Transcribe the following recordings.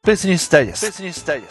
ペースニュースダイジェスト。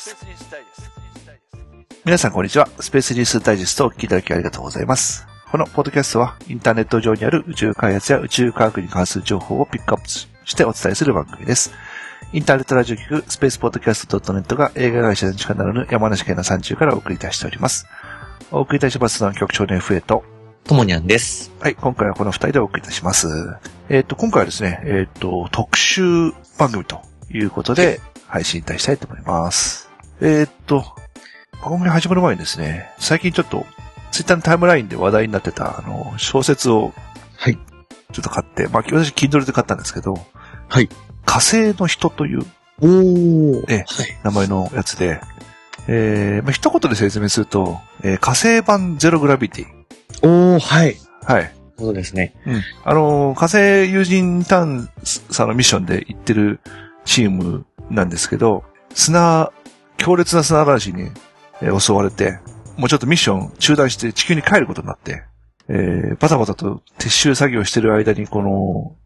皆さんこんにちは。スペースニュースダイジェストをお聞きいただきありがとうございます。このポッドキャストはインターネット上にある宇宙開発や宇宙科学に関する情報をピックアップしてお伝えする番組です。インターネットラジオ局スペースポッドキャスト .net が映画会社の力ならぬ山梨県の山中からお送りいたしております。お送りいたしますのは局長の FA とともにゃんです。 はい、今回はこの二人でお送りいたします。今回はですね、特集番組ということで配信いたしたいと思います。番組始まる前にですね、最近ちょっとツイッターのタイムラインで話題になってた小説をはい。 ちょっと買って、まあ私 Kindle で買ったんですけど、 はい。 火星の人というはい。 名前のやつで、一言で説明すると、火星版ゼログラビティ。 はい。 はい。 そうですね。 火星有人探査のミッションで行ってるチームなんですけど、強烈な砂嵐に襲われて、もうちょっとミッション中断して地球に帰ることになって、バタバタと撤収作業してる間にその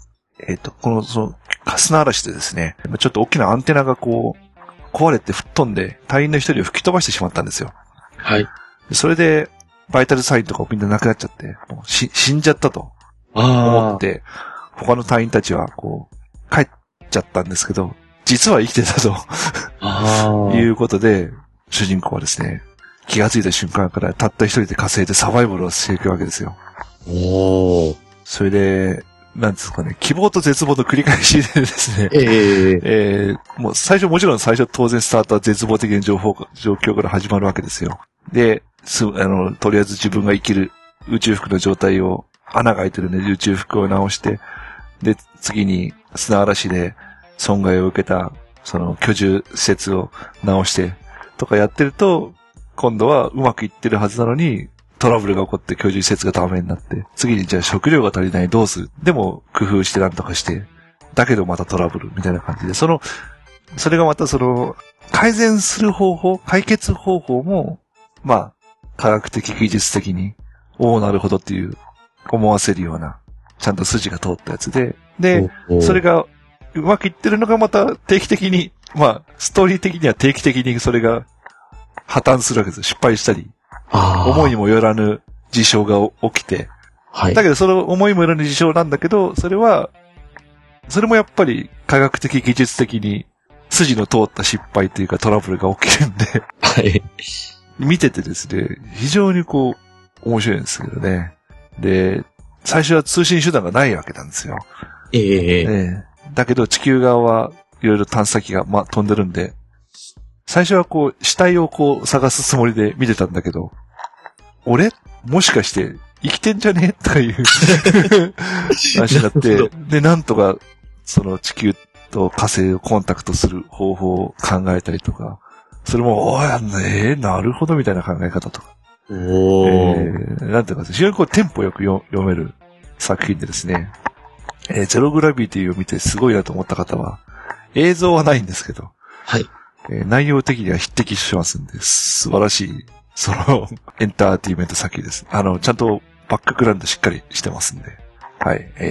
砂嵐でですね、ちょっと大きなアンテナが壊れて吹っ飛んで隊員の一人を吹き飛ばしてしまったんですよ。 はい。 それで、バイタルサインとかみんななくなっちゃって、もう死んじゃったと思って、他の隊員たちは帰っちゃったんですけど、実は生きてたということで、主人公はですね、気がついた瞬間からたった一人で火星でサバイバルをしていくわけですよ。それで、なんですかね、希望と絶望の繰り返しでですね、もちろん最初当然スタートは絶望的な状況から始まるわけですよ。で、とりあえず自分が生きる宇宙服の状態を、穴が開いてるんで宇宙服を直して、で、次に砂嵐で損害を受けた、居住施設を直して、とかやってると、今度はうまくいってるはずなのに、トラブルが起こって居住施設がダメになって、次にじゃあ食料が足りないどうする？でも工夫してなんとかして、だけどまたトラブルみたいな感じで、それがまた改善する方法、解決方法も、まあ、科学的技術的に、なるほどっていう思わせるような、ちゃんと筋が通ったやつで、それがうまくいってるのがまた定期的に、まあ、ストーリー的には定期的にそれが破綻するわけです。失敗したり、思いもよらぬ事象が起きて、はい。だけどその思いもよらぬ事象なんだけど、それもやっぱり科学的技術的に筋の通った失敗というかトラブルが起きるんで、 はい。 見ててですね、非常に面白いんですけどね。で、最初は通信手段がないわけなんですよ。だけど地球側はいろいろ探査機が飛んでるんで、最初は死体を探すつもりで見てたんだけど、俺もしかして生きてんじゃねとかいう話になって、で、なんとか地球と火星をコンタクトする方法を考えたりとか、それも、なるほどみたいな考え方とか。なんていうか、非常にテンポよく読める作品でですね、ゼログラビティを見てすごいなと思った方は、映像はないんですけど、 はい。 内容的には匹敵しますんで、素晴らしい、エンターテイメント作品です。ちゃんとバックグラウンドしっかりしてますんで。はい。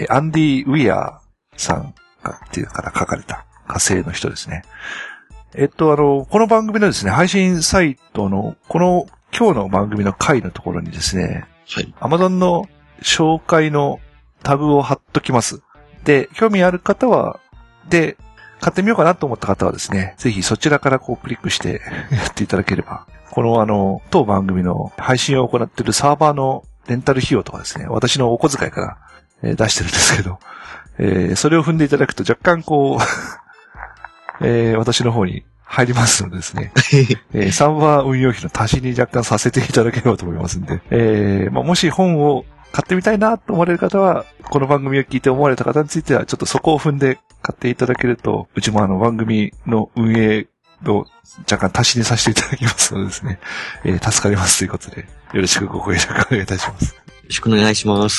アンディ・ウィアーさんっていうから書かれた火星の人ですね。この番組のですね、配信サイトの、今日の番組の回のところにですね、 はい。 Amazon の紹介のタグを貼っときます。で、興味ある方は、買ってみようかなと思った方はですね、ぜひそちらからクリックしてやっていただければ、当番組の配信を行っているサーバーのレンタル費用とかですね、私のお小遣いから、出してるんですけど、それを踏んでいただくと若干私の方に入りますのでですね、サーバー運用費の足しに若干させていただければと思いますんで、もし本を買ってみたいなと思われる方は、この番組を聞いて思われた方については、ちょっとそこを踏んで買っていただけると、うちも番組の運営を若干足しにさせていただきますのでですね、助かりますということで、よろしくご協力お願いいたします。 よろしくお願いします。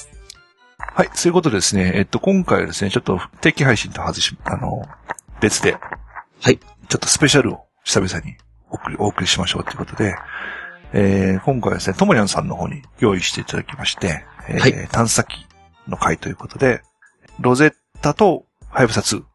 はい、そういうことでですね、今回はですね、ちょっと定期配信と別で、 はい。 ちょっとスペシャルを久々にお送りしましょうということで、今回はですね、ともにゃんさんの方に用意していただきまして、探査機の回ということで、ロゼッタとハヤブサ2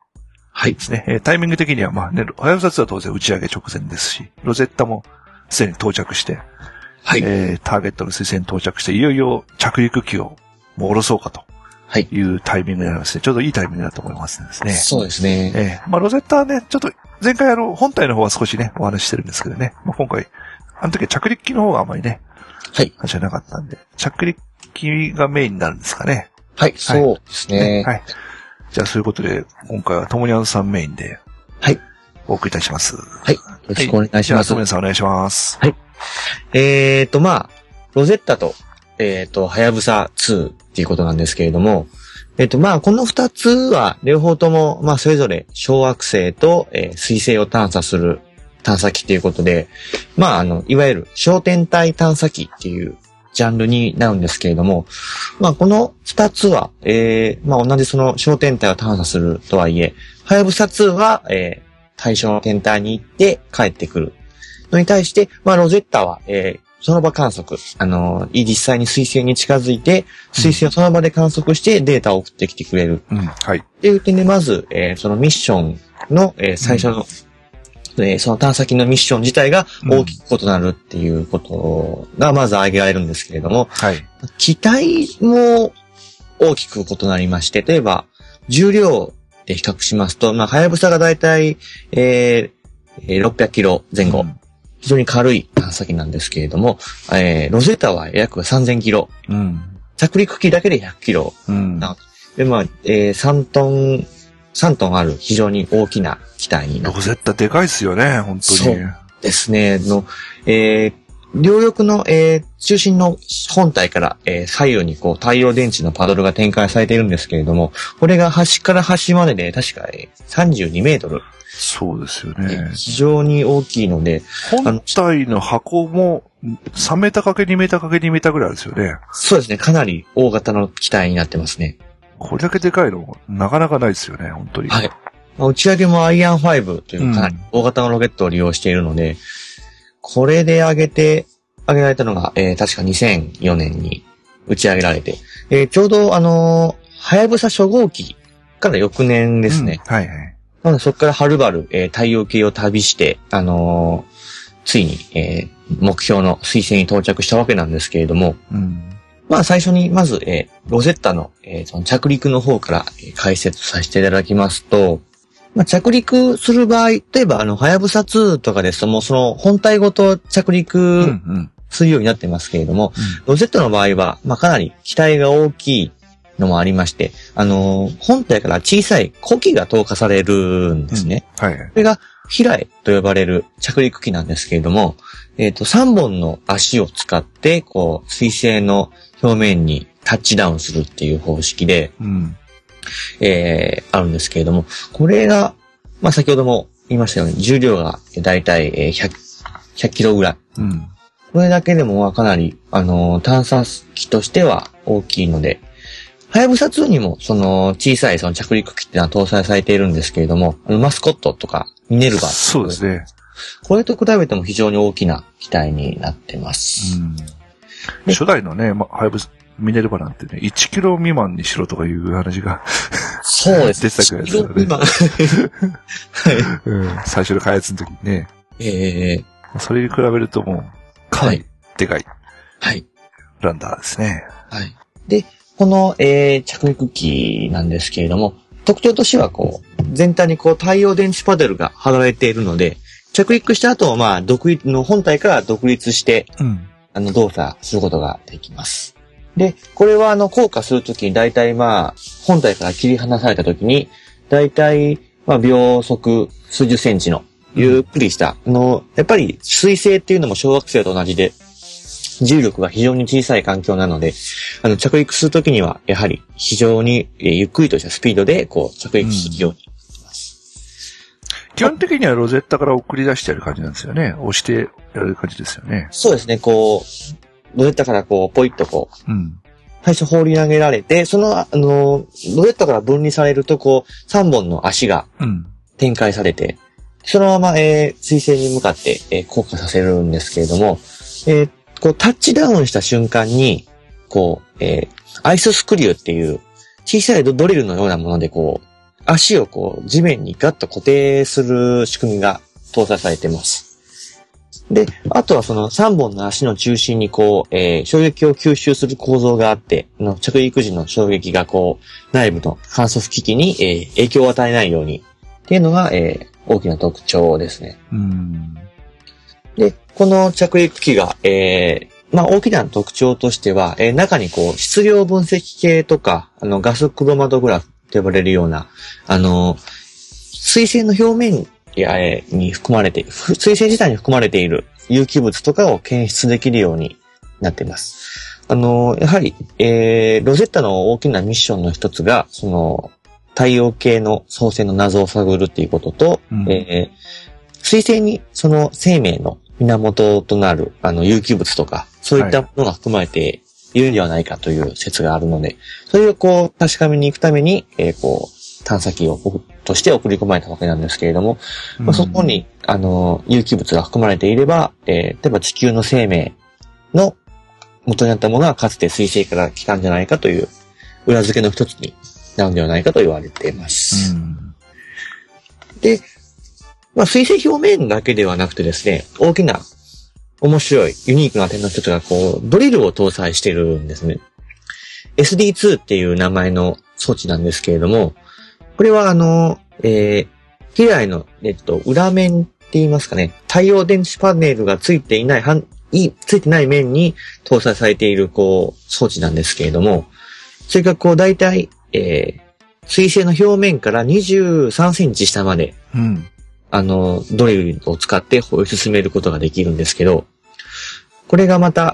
はい。 ですね。タイミング的には、まあね、はやぶさ2は当然打ち上げ直前ですし、ロゼッタもすでに到着して、 はい。 ターゲットの水星に到着して、いよいよ着陸機をもう下ろそうかと。はい。いうタイミングになりますね。ちょうどいいタイミングだと思いますね。 そうですね。 まあロゼッタはね、ちょっと、前回本体の方は少しね、お話ししてるんですけどね。まあ今回、あの時は着陸機の方があまりね、 はい。 話はなかったんで、着陸機がメインになるんですかね。 はい、そうですね。 はい。じゃあそういうことで、今回はともにゃんさんメインで、 はい。 お送りいたします。 はい。よろしくお願いします。 じゃあともにゃんさんお願いします。 はい。まあ、ロゼッタと、はやぶさ2っていうことなんですけれども、まあ、この二つは、両方とも、まあ、それぞれ小惑星と、水星を探査する探査機ということで、まあ、いわゆる小天体探査機っていうジャンルになるんですけれども、まあ、この二つは、まあ、同じその小天体を探査するとはいえ、はやぶさ2は、対象の天体に行って帰ってくるのに対して、まあ、ロゼッタは、その場観測、実際に水星に近づいて、水星をその場で観測してデータを送ってきてくれる。 はい。 っていう点で、まず、そのミッションの、最初の、その探査機のミッション自体が大きく異なるっていうことがまず挙げられるんですけれども、 はい。 機体も大きく異なりまして、例えば、重量で比較しますと、まあ、はやぶさがだいたい、600キロ前後。非常に軽い探査機なんですけれども、ロゼッタは約3000キロ。着陸機だけで100キロ。で、まあ、3トンある非常に大きな機体になって。 ロゼッタでかいですよね、本当に。 そうですね。両翼の、中心の本体から、左右にこう太陽電池のパドルが展開されているんですけれども、これが端から端までで確か、32メートル。 そうですよね。 非常に大きいので。 本体の箱も3メーターかけ2メーターかけ2メーターぐらいあるんですよね。 そうですね。かなり大型の機体になってますね。 これだけでかいのなかなかないですよね、本当に。 はい。打ち上げもアイアン5というかなり大型のロケットを利用しているので、これで上げられたのが、確か2004年に打ち上げられて、ちょうどはやぶさ初号機から翌年ですね。 はいはい。 なのでそこからはるばる、太陽系を旅して、ついに、目標の水星に到着したわけなんですけれども、まあ最初にまず、ロゼッタの、その着陸の方から、解説させていただきますと、まあ、着陸する場合、例えばはやぶさ2とかですともうその本体ごと着陸するようになってますけれども、ロゼッタの場合は、まあかなり機体が大きいのもありまして、本体から小さい子機が投下されるんですね。 はい。 これが、ヒラエと呼ばれる着陸機なんですけれども、3本の足を使って、こう、水星の表面にタッチダウンするっていう方式で、あるんですけれども、これが、まあ、先ほども言いましたように、重量がだいたい100キロぐらい。これだけでもかなり、探査機としては大きいので、はやぶさ2にも、その、小さいその着陸機っていうのは搭載されているんですけれども、マスコットとか、ミネルヴァ。 そうですね。 これと比べても非常に大きな機体になってます。 初代のね、はやぶさ、ミネルヴァなんてね、1キロ未満にしろとかいう話がそうですね。 出てたくらいですよね。 はい。 最初の開発の時にね。それに比べるともう、かなりでかい。 はい。 ランダーですね。 はい。で、この、着陸機なんですけれども、特徴としてはこう、全体にこう太陽電池パネルが貼られているので、着陸した後はまあ、本体から独立して、動作することができます。で、これは降下するときに大体まあ、本体から切り離されたときに、大体まあ、秒速数十センチのゆっくりした、やっぱり水星っていうのも小惑星と同じで、重力が非常に小さい環境なので、着陸するときには、やはり非常にゆっくりとしたスピードで、こう、着陸するようになります。 基本的にはロゼッタから送り出してやる感じなんですよね。押してやる感じですよね。 そうですね、こう、ロゼッタからこう、ポイッとこう、最初放り投げられて、その、ロゼッタから分離されると、こう、3本の足が展開されて、そのまま、水星に向かって、降下させるんですけれども、こう、タッチダウンした瞬間に、こう、アイススクリューっていう、小さいドリルのようなもので、こう、 足を地面にガッと固定する仕組みが搭載されています。で、あとはその3本の足の中心に衝撃を吸収する構造があって、着陸時の衝撃が内部の観測機器に、影響を与えないようにっていうのが、大きな特徴ですね。で、この着陸機が、大きな特徴としては、中に質量分析系とか、ガスクロマトグラフと呼ばれるような、水星の表面に含まれて、水星自体に含まれている有機物とかを検出できるようになっています。やはり、ロゼッタの大きなミッションの一つが、太陽系の創星の謎を探るっていうことと、水星にその生命の源となる有機物とか、そういったものが含まれているんではないかという説があるので、それを確かめに行くために、探査機として送り込まれたわけなんですけれども、そこに、有機物が含まれていれば、例えば地球の生命の元になったものはかつて水星から来たんじゃないかという裏付けの一つになるんではないかと言われています。で、水星表面だけではなくてですね、大きな面白いユニークな点の一つがドリルを搭載しているんですね。SD2 っていう名前の装置なんですけれども、これは機内の裏面って言いますかね、太陽電池パネルがついてない面に搭載されている装置なんですけれども、それがだいたい水星の表面から23センチ下まで、ドリルを使って掘り進めることができるんですけど、これがまた、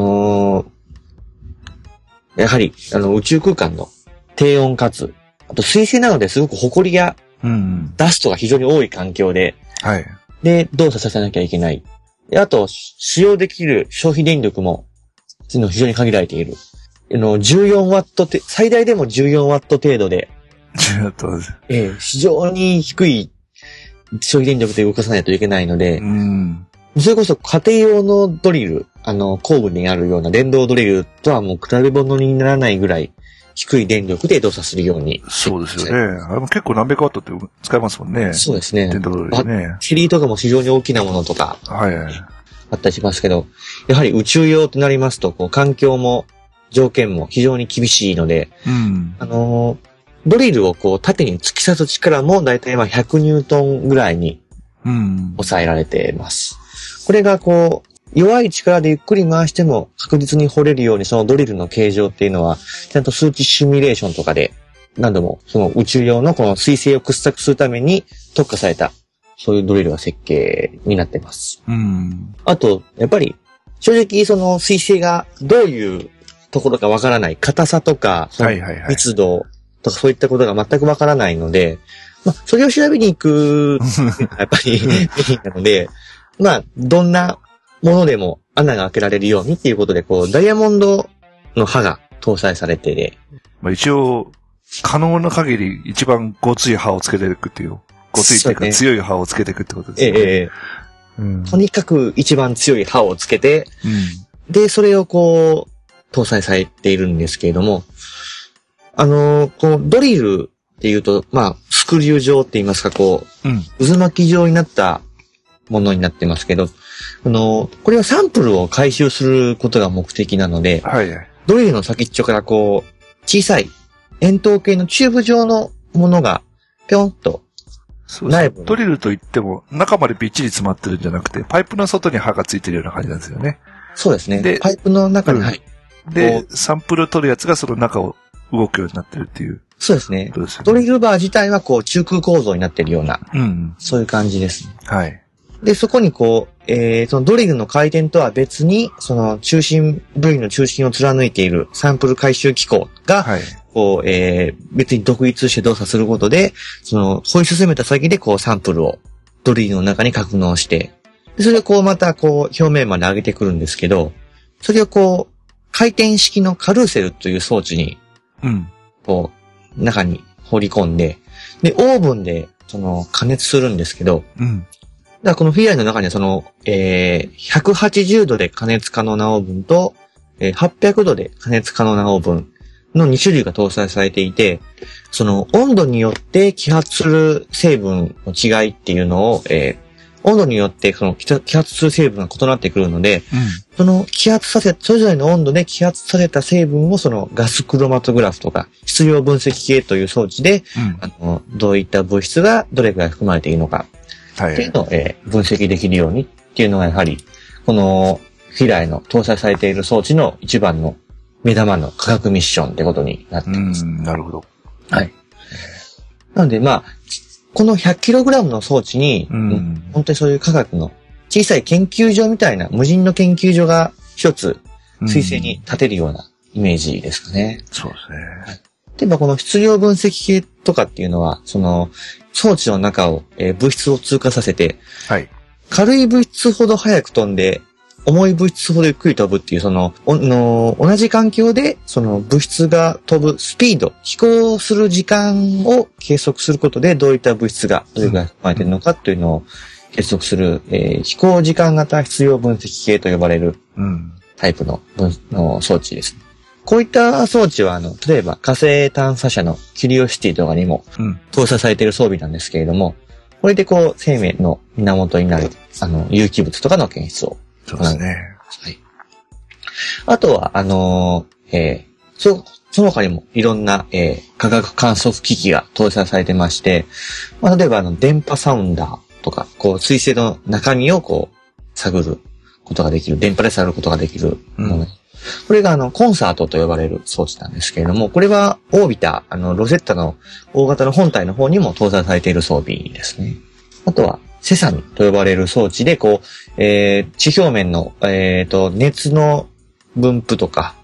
やはり、宇宙空間の低温かつ、あと水星なのですごく埃やダストが非常に多い環境で、で、動作させなきゃいけない。で、あと、使用できる消費電力も、非常に限られている。14ワット最大でも14ワット程度で、非常に低い消費電力で動かさないといけないので、それこそ家庭用のドリル、後部にあるような電動ドリルとはもう比べ物にならないぐらい低い電力で動作するように。 そうですよね。あれも結構何百ワットって使えますもんね。 そうですね。 電動ドリルね。 バッテリーとかも非常に大きなものとか。あったりしますけど、やはり宇宙用となりますと、環境も条件も非常に厳しいので、ドリルを縦に突き刺す力もだいたい100ニュートンぐらいに抑えられています。これが弱い力でゆっくり回しても確実に掘れるようにそのドリルの形状っていうのはちゃんと数値シミュレーションとかで何度もその宇宙用のこの水星を掘削するために特化されたそういうドリルが設計になっています。あと、やっぱり正直その水星がどういうところかわからない硬さとか密度とかそういったことが全くわからないので、それを調べに行くやっぱりメインなので、どんなものでも穴が開けられるようにっていうことで、ダイヤモンドの刃が搭載されてて、 一応、可能な限り一番ごつい刃をつけていくっていう、ごついっていうか強い刃をつけていくってことですね。 とにかく一番強い刃をつけて、で、それを搭載されているんですけれども、このドリルっていうと、スクリュー状って言いますか、渦巻き状になったものになってますけど、これはサンプルを回収することが目的なので、ドリルの先っちょから小さい円筒形のチューブ状のものがぴょんと内部。 ドリルといっても中までびっちり詰まってるんじゃなくて、パイプの外に刃がついてるような感じなんですよね。 そうですね。で、パイプの中に、 で、サンプルを取るやつがその中を動くようになってるっていう。 そうですね。ドリルバー自体は中空構造になってるような、そういう感じですね。で、そこにそのドリルの回転とは別に、そのドリルの中心を貫いているサンプル回収機構が、別に独立して動作することで、掘り進めた先でサンプルをドリルの中に格納して、でそれをまた表面まで上げてくるんですけど、それを回転式のカルーセルという装置に、中に放り込んで、で、オーブンで加熱するんですけど、だからこのフィギュアの中には180度で加熱可能なオーブンと、800度で加熱可能なオーブン、 の2種類が搭載されていて、その温度によって揮発する成分の違いっていうのを、温度によってその揮発する成分が異なってくるので、そのそれぞれの温度で揮発させた成分をそのガスクロマトグラフとか質量分析計という装置で、どういった物質がどれくらい含まれているのかっていうのを、分析できるようにっていうのがやはり、このフィラエの搭載されている装置の一番の目玉の科学ミッションってことになっています。 なるほど。 はい。なのでこの 100kg の装置に、本当にそういう科学の小さい研究所みたいな無人の研究所が一つ水星に立てるようなイメージですかね。 そうですね。はい、 例えばこの質量分析系とかっていうのは、その装置の中を、物質を通過させて、 はい、 軽い物質ほど速く飛んで、重い物質ほどゆっくり飛ぶっていう、同じ環境で、その物質が飛ぶスピード、飛行する時間を計測することで、どういった物質がどれくらい含まれているのかというのを計測する、飛行時間型質量分析系と呼ばれるタイプの装置ですね。こういった装置は、例えば火星探査車のキュリオシティとかにも搭載されている装備なんですけれども、これで生命の源になる、有機物とかの検出を。 そうですね。 はい。あとは、その他にもいろんな、科学観測機器が搭載されてまして、例えば電波サウンダーとか、水星の中身を探ることができる、電波で探ることができるもの。これがコンサートと呼ばれる装置なんですけれども、これはオービター、ロゼッタの大型の本体の方にも搭載されている装備ですね。あとは、セサミと呼ばれる装置で、地表面の、熱の分布とか、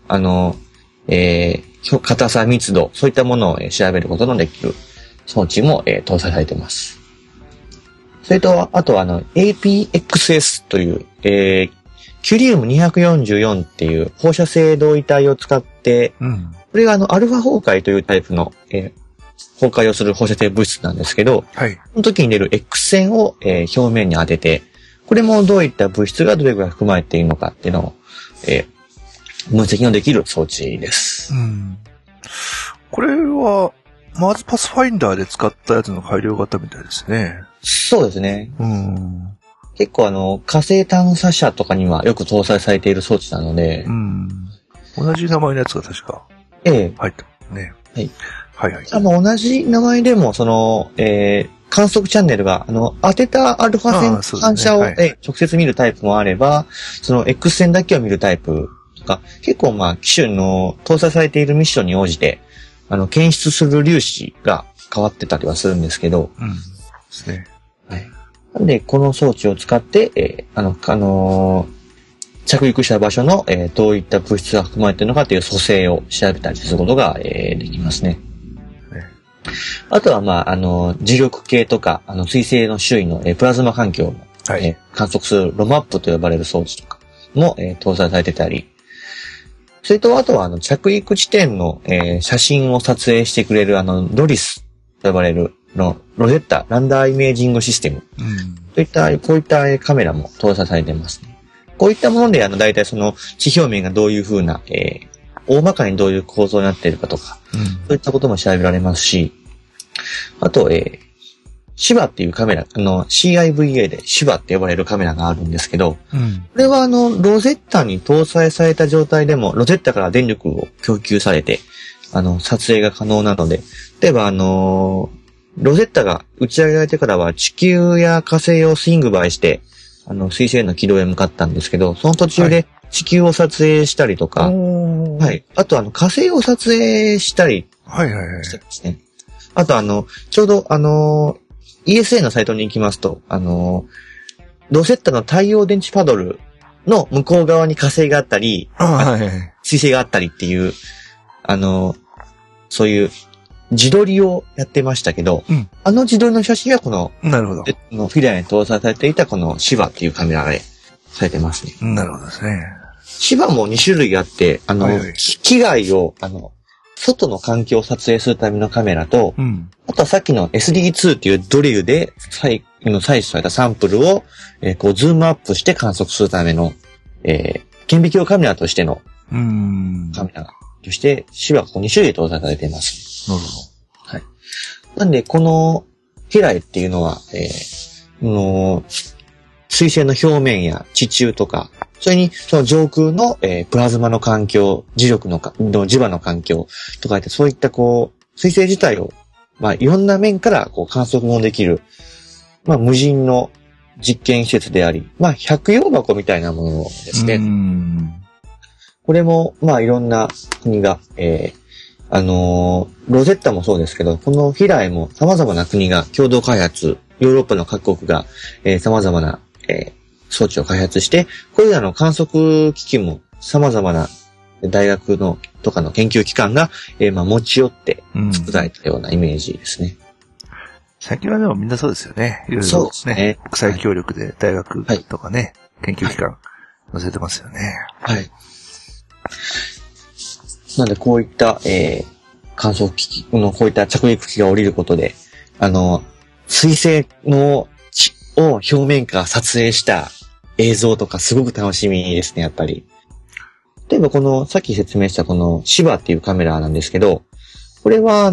硬さ、密度、そういったものを調べることのできる装置も、搭載されています。それと、あとAPXS という、キュリウム244っていう放射性同位体を使って、これがアルファ崩壊というタイプの、崩壊をする放射性物質なんですけど、 はい。 その時に出る X 線を、表面に当てて、これもどういった物質がどれくらい含まれているのかっていうのを、分析のできる装置です。 これは、マーズパスファインダーで使ったやつの改良型みたいですね。 そうですね。結構火星探査車とかにはよく搭載されている装置なので、 同じ名前のやつが確か、入ったね。 はい。 はいはい。 同じ名前でも、観測チャンネルが、当てたアルファ線反射を、直接見るタイプもあれば、その X 線だけを見るタイプとか、結構機種の搭載されているミッションに応じて、検出する粒子が変わってたりはするんですけど、 ですね。 はい。なんで、この装置を使って、着陸した場所の、どういった物質が含まれているのかという組成を調べたりすることが、できますね。あとは、磁力計とか、水星の周囲の、プラズマ環境を、観測するロマップと呼ばれる装置とかも、搭載されてたり、それと、あとは、着陸地点の、写真を撮影してくれる、ドリスと呼ばれる、ロゼッタ、ランダーイメージングシステム。こういったカメラも搭載されていますね。こういったもので、大体地表面がどういう風な、大まかにどういう構造になっているかとか、そういったことも調べられますし、あと、シバっていうカメラ、CIVA でシバって呼ばれるカメラがあるんですけど、これはロゼッタに搭載された状態でも、ロゼッタから電力を供給されて、撮影が可能なので、例えばロゼッタが打ち上げられてからは地球や火星をスイングバイして、水星の軌道へ向かったんですけど、その途中で地球を撮影したりとか、はい。あと火星を撮影したりしてですね。あとちょうどESA のサイトに行きますと、ロゼッタの太陽電池パドルの向こう側に火星があったり、水星があったりっていう、そういう自撮りをやってましたけど、自撮りの写真はなるほど。 フィラーに搭載されていたこのシバっていうカメラでされてますね。 なるほどですね。 シバも2種類あって、機外を、外の環境を撮影するためのカメラと、あとはさっきの SD2 っていうドリルで採取されたサンプルを、ズームアップして観測するための、顕微鏡カメラとしてのカメラがとして、芝が2種類搭載されています。 なるほど。はい。なんで、この、飛来っていうのは、水星の表面や地中とか、それにその上空の、プラズマの環境、磁場の環境とかって、そういったこう、水星自体を、いろんな面からこう観測もできる、無人の実験施設であり、百葉箱みたいなものですね。これも、いろんな国が、ロゼッタもそうですけど、このフィラエも様々な国が共同開発、ヨーロッパの各国が、様々な、装置を開発して、これらの観測機器も様々な大学のとかの研究機関が、持ち寄って作られたようなイメージですね。 最近はでもみんなそうですよね。いろいろね。そうですね。国際協力で大学とかね、研究機関載せてますよね。 はい。なのでこういった、観測機器のこういった着陸機が降りることで、水星のを表面から撮影した映像とかすごく楽しみですね、やっぱり。例えばこの、さっき説明したこのシバっていうカメラなんですけど、これは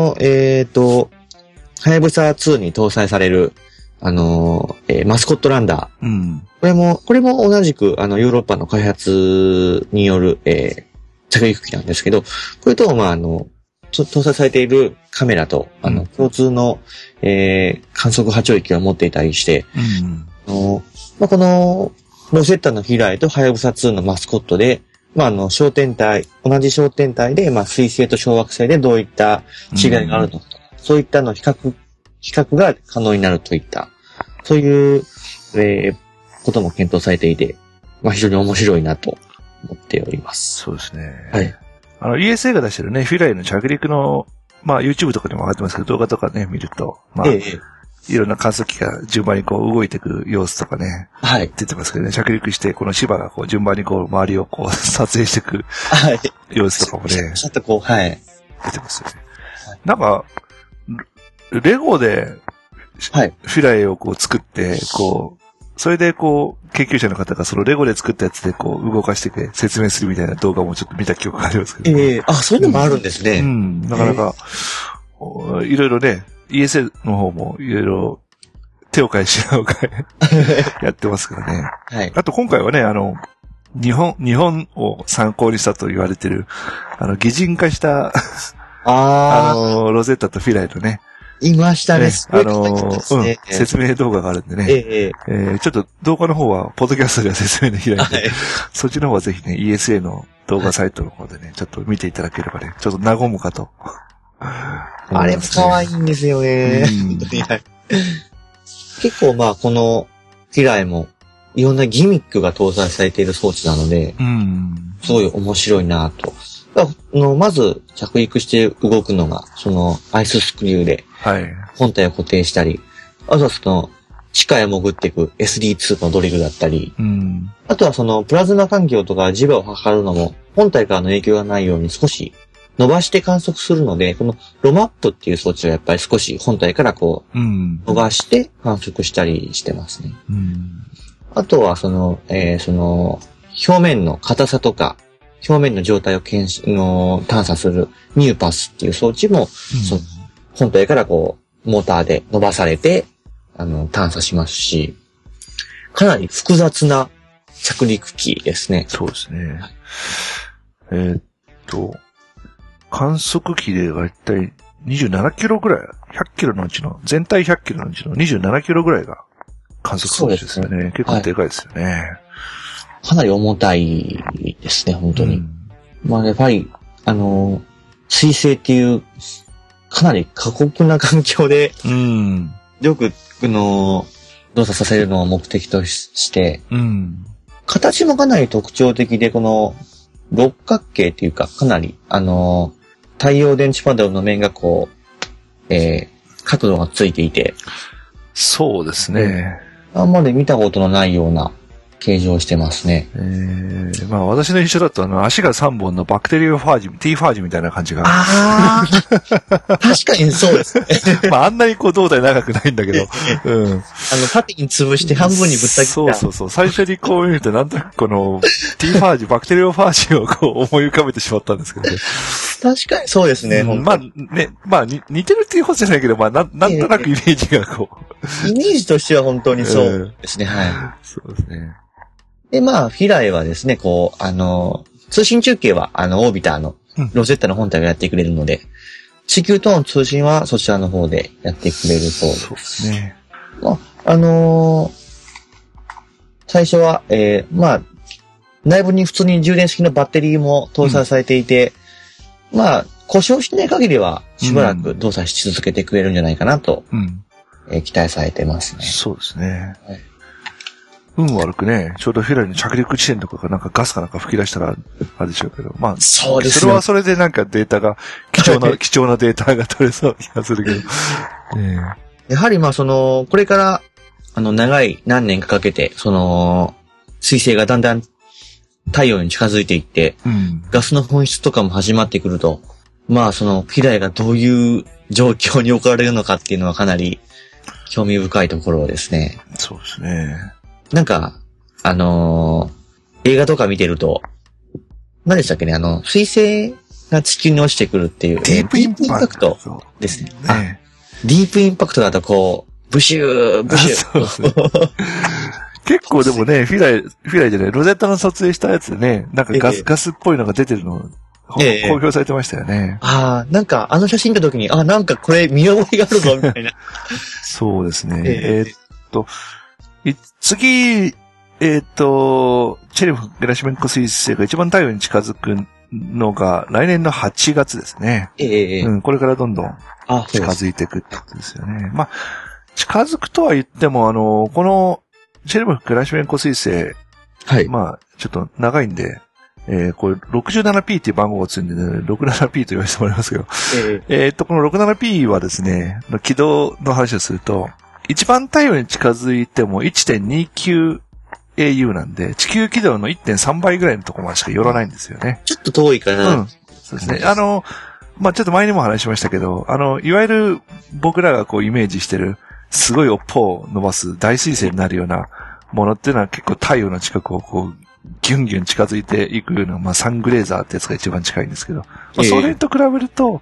はやぶさ2に搭載される、マスコットランダー。うん。これも同じく、ヨーロッパの開発による、着陸機なんですけど、これと、搭載されているカメラと、共通の、観測波長域を持っていたりして、この、ロゼッタのフィラエとハヤブサ2のマスコットで、同じ焦点体で、水星と小惑星でどういった違いがあるのか、そういったの比較が可能になるといった、そういう、ことも検討されていて、非常に面白いなと思っております。 そうですね。はい。ESA が出してるね、フィラエの着陸の、YouTube とかにも上がってますけど、動画とかね、見ると、いろんな観測機が順番にこう動いていく様子とかね、はい。出てますけどね、着陸して、この芝がこう順番にこう周りをこう撮影していく、はい。様子とかもね、 ちょっとこう、はい。 出てますよね。なんか、レゴで、はい。フィラエをこう作って、こう、それでこう、研究者の方がそのレゴで作ったやつでこう動かしてて説明するみたいな動画もちょっと見た記憶がありますけど、 そういうのもあるんですね。 なかなか、いろいろね、ESA の方もいろいろ手を変え品を変えやってますからね。はい。あと今回はね、日本を参考にしたと言われてる、擬人化したロゼッタとフィラエのね、 いましたね。 説明動画があるんでね。ちょっと動画の方は、ポッドキャストでは説明できないんで、そっちの方はぜひね、ESA の動画サイトの方でね、ちょっと見ていただければね、ちょっと和むかと。 あれも可愛いんですよね。結構このフィラエも、いろんなギミックが搭載されている装置なので、すごい面白いなと。まず着陸して動くのが、そのアイススクリューで、本体を固定したり、あとはその、地下へ潜っていく SD2 のドリルだったり、あとはそのプラズマ環境とか磁場を測るのも、本体からの影響がないように少し伸ばして観測するので、このロマップっていう装置はやっぱり少し本体からこう、伸ばして観測したりしてますね。あとはその、表面の硬さとか、表面の状態を探査するニューパスっていう装置も、本体からこう、モーターで伸ばされて、探査しますし、かなり複雑な着陸機ですね。 そうですね。観測機では一体27キロぐらい、100キロのうちの、全体100キロのうちの27キロぐらいが観測装置ですよね。結構でかいですよね。 かなり重たいですね、本当に。やっぱり、水星っていう、かなり過酷な環境で、よく、動作させるのを目的として、形もかなり特徴的で、この、六角形っていうか、かなり、太陽電池パネルの面がこう、角度がついていて。 そうですね。 あんまり見たことのないような形状してますね。 まあ私の印象だと足が3本のバクテリオファージ、T ファージみたいな感じが。 ああ確かにそうですね。 まああんなにこう胴体長くないんだけど。うん。 縦に潰して半分にぶった切った。 そうそうそう。最初にこう見るとなんとなくこの T ファージ、バクテリオファージをこう思い浮かべてしまったんですけどね。 確かにそうですね。 まあね、まあ似てるっていうほどじゃないけど、まあなんとなくイメージがこう。イメージとしては本当にそうですね。はい。 そうですね。 で、まあ、フィラエはですね、こう、通信中継は、オービターの、ロゼッタの本体がやってくれるので、地球との通信はそちらの方でやってくれるそうです。 そうですね。 まあ、最初は、まあ、内部に普通に充電式のバッテリーも搭載されていて、まあ、故障しない限りは、しばらく動作し続けてくれるんじゃないかなと、期待されてますね。 そうですね。はい、運悪くね、ちょうどフィラエの着陸地点とかがなんかガスかなんか吹き出したら、あれでしょうけど、まあ、 そうですね。 それはそれでなんかデータが、貴重なデータが取れそうな気がするけど。 やはりまあこれから、長い何年かかけて、水星がだんだん太陽に近づいていって、ガスの噴出とかも始まってくると、まあフィラエがどういう状況に置かれるのかっていうのはかなり興味深いところですね。 そうですね。 なんか、映画とか見てると、何でしたっけね、水星が地球に落ちてくるっていう、 ディープインパクトですね。ディープインパクトだとこう、ブシュー。 そうですね。結構でもね、フィライじゃない、ロゼッタの撮影したやつでね、なんかガスっぽいのが出てるの、公表されてましたよね。 なんか写真見た時に、なんかこれ見覚えがあるぞ、みたいな。 そうですね。次、チェレフ・ゲラシメンコ彗星が一番太陽に近づくのが来年の8月ですね。これからどんどん近づいていくってことですよね。まあ、近づくとは言っても、このチェレフ・ゲラシメンコ彗星、はい。まあ、ちょっと長いんで、これ 67P っていう番号がついんで、ね、67P と言わせてもらいますけど、この 67P はですね、軌道の話をすると、一番太陽に近づいても 1.29AU なんで、地球軌道の 1.3 倍ぐらいのところまでしか寄らないんですよね。 ちょっと遠いかな。 そうですね。まあ、ちょっと前にも話しましたけど、いわゆる僕らがこうイメージしてる、すごい尾っぽを伸ばす大彗星になるようなものっていうのは結構太陽の近くをこう、ギュンギュン近づいていくような、まあ、サングレーザーってやつが一番近いんですけど、まあ、それと比べると、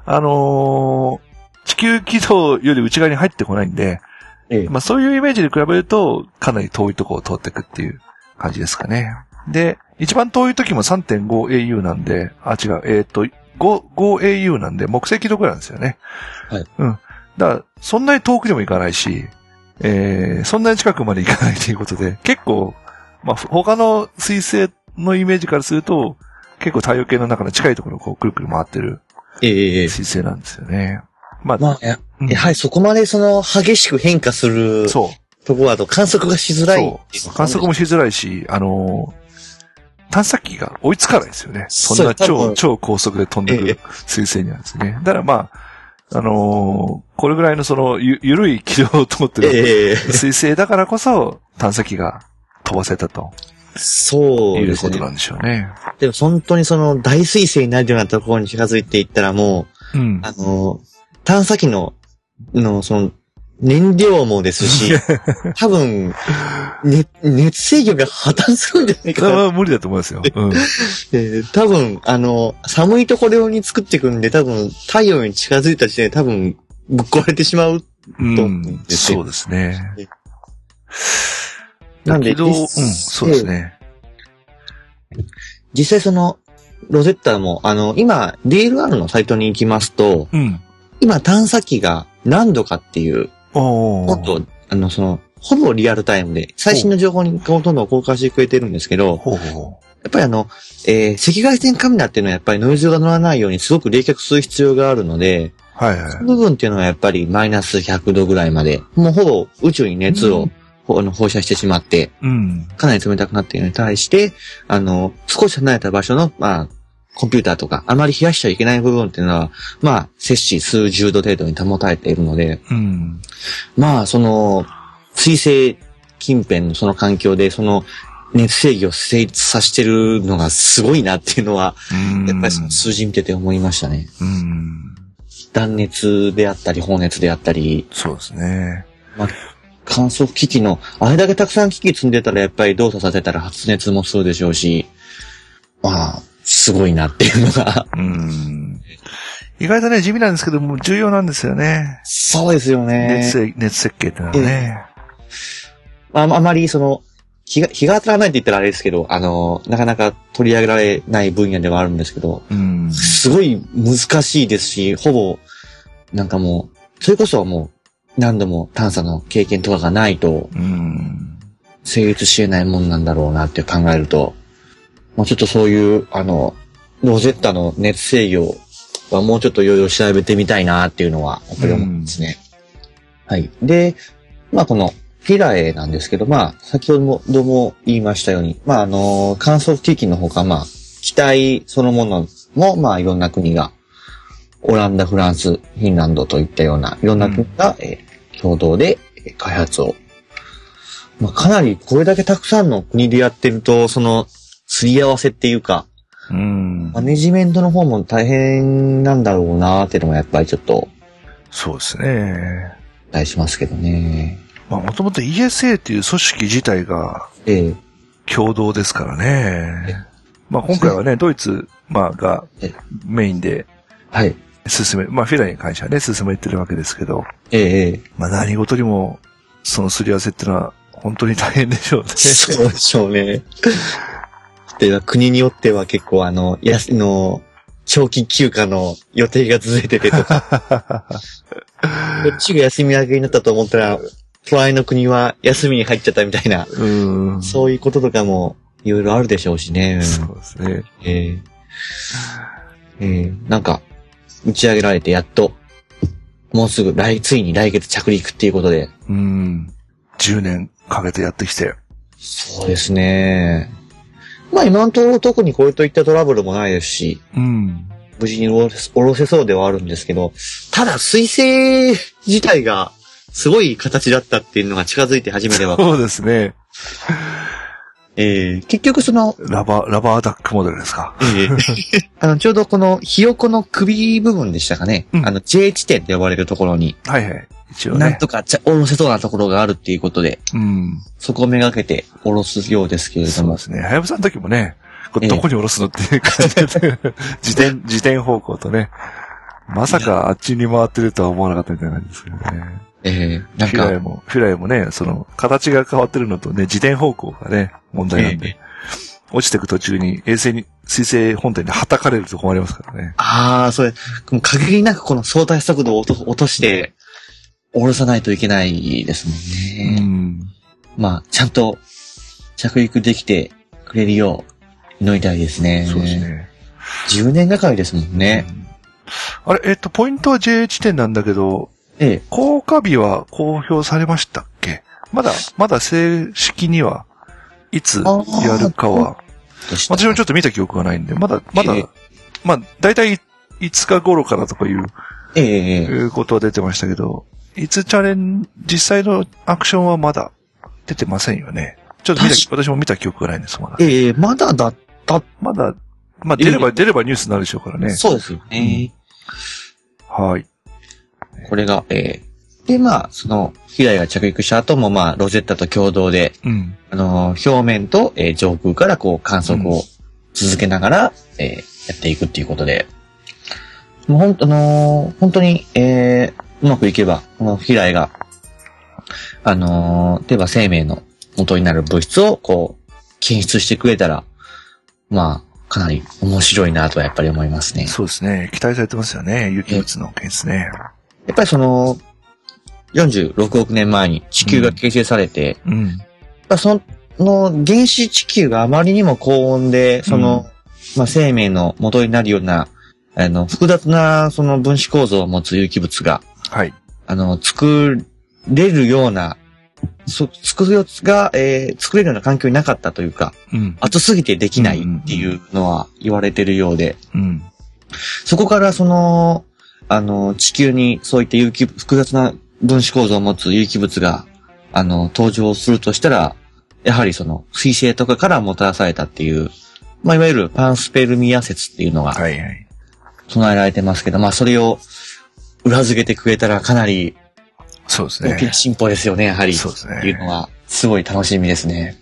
地球軌道より内側に入ってこないんで、まあ、そういうイメージで比べると、かなり遠いところを通っていくっていう感じですかね。で、一番遠い時も 3.5AU なんで、5AU なんで、木星軌道ぐらいなんですよね。はい。だから、そんなに遠くでも行かないし、そんなに近くまで行かないということで、結構、まあ、他の彗星のイメージからすると、結構太陽系の中の近いところをこう、くるくる回ってる、彗星なんですよね。まあ、 やはりそこまで激しく変化する、ところだと観測がしづらい。 観測もしづらいし、探査機が追いつかないですよね。そんな超高速で飛んでくる彗星にはですね。だからまあ、これぐらいのゆるい軌道を通ってる彗星だからこそ探査機が飛ばせたと。 そういうことなんでしょうね。 でも本当に大彗星になるようなところに近づいていったらもう、探査機の燃料もですし、多分、熱制御が破綻するんじゃないかな。 無理だと思いますよ。 多分、寒いところに作っていくんで、多分、太陽に近づいた時点で多分、ぶっ壊れてしまうと思うんですよ。 そうですね。 なんで、 そうですね。 実際ロゼッタも、今、DLR のサイトに行きますと、今探査機が何度かっていう、もっと、ほぼリアルタイムで、最新の情報にどんどん公開してくれてるんですけど、やっぱり赤外線カメラっていうのはやっぱりノイズが乗らないようにすごく冷却する必要があるので、その部分っていうのはやっぱりマイナス100度ぐらいまで、もうほぼ宇宙に熱を放射してしまって、かなり冷たくなっているのに対して、少し離れた場所の、まあ、コンピューターとか、あまり冷やしちゃいけない部分っていうのは、まあ、摂氏数十度程度に保たれているので、まあ、水星近辺のその環境で、 熱制御を成立させてるのがすごいなっていうのは、やっぱりその数字見てて思いましたね。断熱であったり、放熱であったり。 そうですね。 まあ、観測機器の、あれだけたくさん機器積んでたらやっぱり動作させたら発熱もするでしょうし、まあ、すごいなっていうのが。 意外とね、地味なんですけども、重要なんですよね。 そうですよね。 熱設計ってのはね。 あまり日が当たらないって言ったらあれですけど、なかなか取り上げられない分野ではあるんですけど、すごい難しいですし、ほぼ、なんかもう、それこそもう、何度も探査の経験とかがないと、成立し得ないもんなんだろうなって考えると、まあ、ちょっとそういう、ロゼッタの熱制御はもうちょっといろいろ調べてみたいなっていうのは、やっぱり思うんですね。はい。で、まあこの、フィラエなんですけど、まあ、先ほども言いましたように、まあ観測機器のほか、まあ、機体そのものも、まあいろんな国が、オランダ、フランス、フィンランドといったような、いろんな国が、共同で開発を。まあかなりこれだけたくさんの国でやってると、すり合わせっていうか、マネジメントの方も大変なんだろうなーっていうのもやっぱりちょっと。 そうですね。 期待しますけどね。 まあもともと ESA っていう組織自体が、共同ですからね。まあ今回はね、ドイツ、がメインで、まあフィラエに関してはね、進めてるわけですけど、まあ何事にも、そのすり合わせっていうのは、本当に大変でしょうね。 そうでしょうね。で、国によっては結構長期休暇の予定がずれててとか、こっちが休み明けになったと思ったら、隣の国は休みに入っちゃったみたいな、そういうこととかもいろいろあるでしょうしね。 そうですね。なんか、打ち上げられてやっと、もうすぐついに来月着陸っていうことで。 10年かけてやってきて。 そうですね。まあ今のところ特にこれといったトラブルもないですし、無事に下ろせそうではあるんですけど、ただ水星自体がすごい形だったっていうのが近づいて初めては。 そうですね。 結局ラバーダックモデルですか。 ちょうどこのひよこの首部分でしたかね。J 地点って呼ばれるところに。一応ね。なんとか下ろせそうなところがあるっていうことで。そこをめがけて下ろすようですけれども。 そうですね。はやぶさの時もね、どこに下ろすのっていう感じで、自転方向とね。まさかあっちに回ってるとは思わなかったみたいな感じですけどね。 なんか。 フィラエもね、形が変わってるのとね、自転方向がね、問題なんで。落ちていく途中に水星本体にはたかれると困りますからね。 それ、限りなくこの相対速度を落として、下ろさないといけないですもんね。まあ、ちゃんと着陸できてくれるよう祈りたいですね。 そうですね。 10年がかりですもんね。 あれ、ポイントは J 地点なんだけど、降下日は公表されましたっけ？まだ正式にはいつやるかは、私もちょっと見た記憶がないんで、まだ、だいたい5日頃からとかいうことは出てましたけど、実際のアクションはまだ出てませんよね。ちょっと私も見た記憶がないんです、まだ。 まだだった。 まだ、出ればニュースになるでしょうからね。 そうですよね。 はい。 これが、で、フィラエが着陸した後も、ロゼッタと共同で、表面と、上空から観測を続けながら、やっていくっていうことで、本当に、うまくいけば、このフィラエが、例えば生命の元になる物質を、検出してくれたら、かなり面白いなとはやっぱり思いますね。 そうですね。期待されてますよね。有機物の検出ね。 やっぱり46億年前に地球が形成されて、やっぱ原始地球があまりにも高温で、生命の元になるような、複雑な分子構造を持つ有機物が、作れるような、作れるような環境になかったというか、後すぎてできないっていうのは言われてるようで、そこから地球にそういった複雑な分子構造を持つ有機物が、登場するとしたら、 やはりその、彗星とかからもたらされたっていう、まあ、いわゆるパンスペルミア説っていうのが、 はいはい。 唱えられてますけど、まあ、それを裏付けてくれたらかなり、 そうですね。 大きな進歩ですよね、やはり。 そうですね。 っていうのは、すごい楽しみですね。